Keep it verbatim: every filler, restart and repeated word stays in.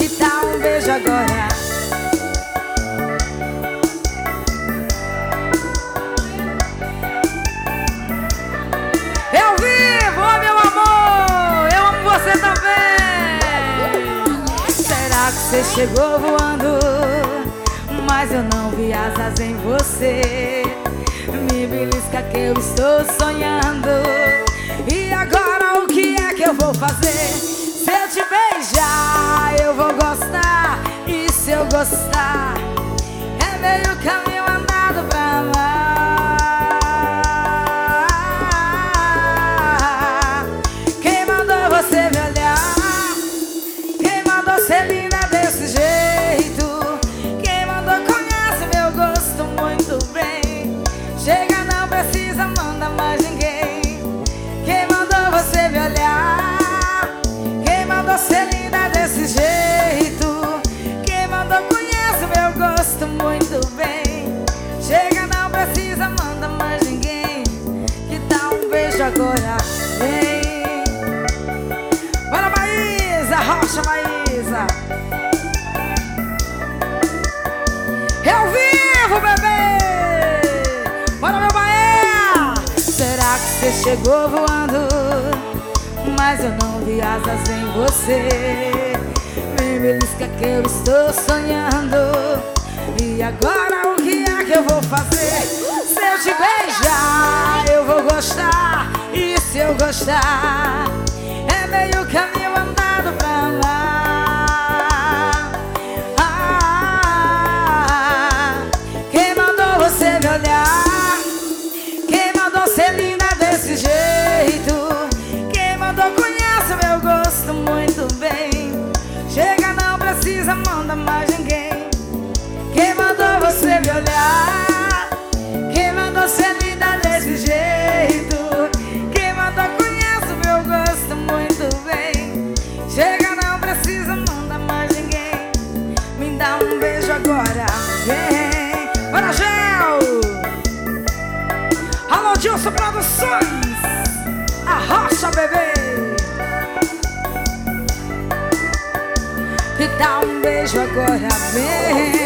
Que tal um beijo agora? Eu vivo, oh meu amor, eu amo você também. Será que você chegou voando, mas eu não vi asas em você? Me belisca que eu estou sonhando. E agora o que é que eu vou fazer? Se eu te beijar, eu vou gostar. E se eu gostar, é meio caminho andado pra amar. Quem mandou você me olhar? Quem mandou ser linda desse jeito? Quem mandou conhece meu gosto muito bem. Chega, não precisa, manda mais ninguém. Quem mandou você me olhar? Quem mandou ser linda desse jeito? Quem mandou conhece meu gosto muito bem. Chega, não precisa, manda mais ninguém. Que tal um beijo agora? Vem. Bora, Maísa, Rocha, Maísa. Eu vivo, bebê. Bora, meu Bahia. Será que você chegou voando, mas eu não vi asas em você? Me belisca que eu estou sonhando. E agora o que é que eu vou fazer? Se eu te beijar, eu vou gostar. E se eu gostar, é meio caminho andado pra amar. Ah, quem mandou você me olhar? Quem mandou ser linda desse jeito? Quem mandou conhece meu gosto muito bem. Chega, não precisa, manda mais ninguém. Quem mandou você me olhar? Quem mandou ser linda desse jeito? Quem mandou conhece meu gosto muito bem. Chega, não precisa, manda mais ninguém. Me dá um beijo agora, vem. Bora, Gel! Alô, Dilson Produções, a Rocha, bebê. Que tal um beijo agora, vem.